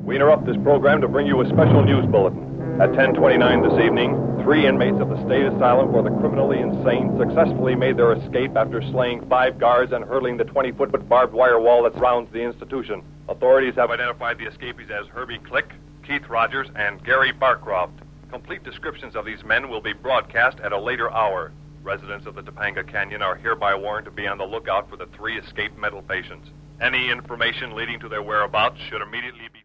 We interrupt this program to bring you a special news bulletin. At 10:29 this evening, 3 inmates of the state asylum for the criminally insane successfully made their escape after slaying 5 guards and hurling the 20-foot barbed wire wall that surrounds the institution. Authorities have identified the escapees as Herbie Click, Keith Rogers, and Gary Barcroft. Complete descriptions of these men will be broadcast at a later hour. Residents of the Topanga Canyon are hereby warned to be on the lookout for the 3 escaped mental patients. Any information leading to their whereabouts should immediately be